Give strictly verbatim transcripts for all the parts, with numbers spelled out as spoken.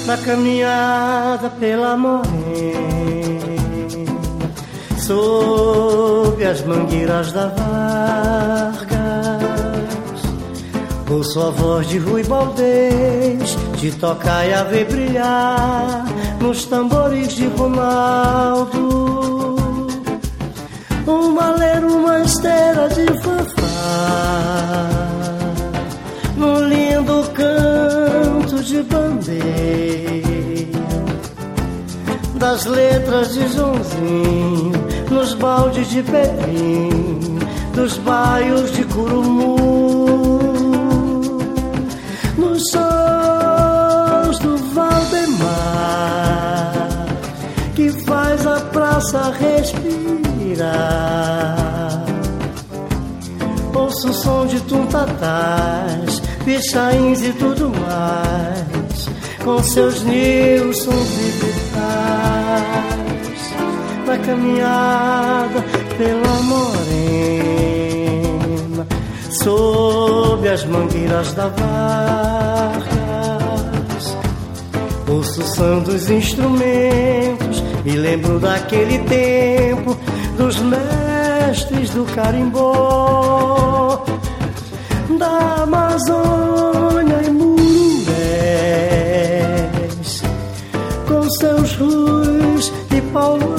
na caminhada pela morena, sob as mangueiras da Vargas, ouço a voz de Rui Baldez, de tocar e a ver brilhar nos tambores de Ronaldo, um malero, uma esteira de fafá, num lindo canto de bandeira, das letras de Joãozinho, nos baldes de Pedrinho, dos baios de Curumu, nos sons do Valdemar, que faz a praça respirar. Ouço o som de tuntatás, pichains e tudo mais, com seus Nilsons e vitais, na caminhada pela morena, sob as mangueiras da Vargas, ouço o som dos instrumentos e lembro daquele tempo dos mestres do carimbó, da Amazônia e Mururés, com seus Ruis e Paulo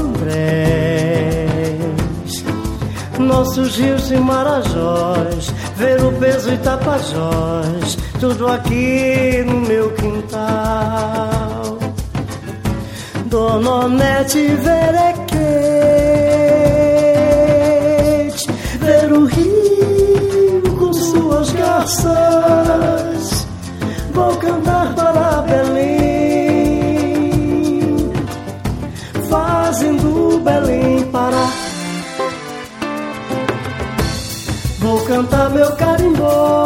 Andrés, nossos rios e Marajós, ver o peso e Tapajós, tudo aqui no meu quintal. Dona Onete Verequete, ver o rio com suas garças, vou cantar para Belém, fazendo Belém parar. Vou cantar meu carimbó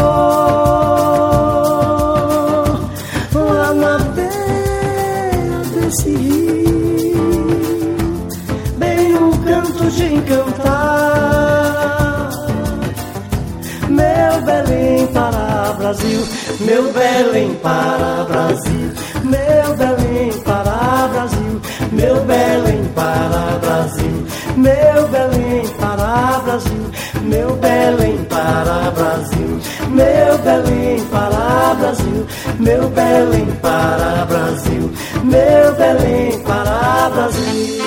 lá na beira desse rio, bem um canto de encantar. Meu Belém para Brasil, meu Belém para Brasil, meu Belém para Brasil, meu Belém para Brasil, meu Belém para Brasil, meu Belém para Brasil, meu Belém para Brasil, meu Belém para Brasil, meu Belém para Brasil.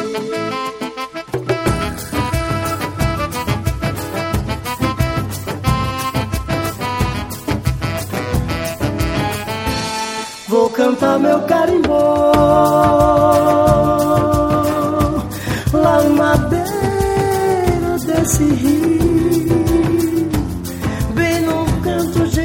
Vou cantar meu carimbó lá na beira desse rio, bem no canto de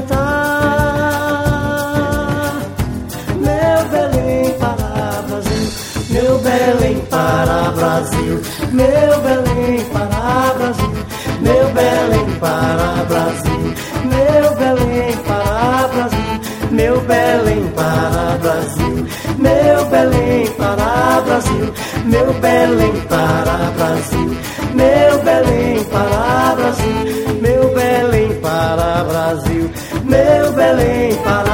encantar. Meu Belém para Brasil, meu Belém para Brasil, meu Belém para Brasil, meu Belém para Brasil, meu Belém para Brasil, meu Belém para Brasil, meu Belém para Brasil, meu Belém para Brasil, meu Belém para Brasil, meu Belém para Brasil, meu Belém para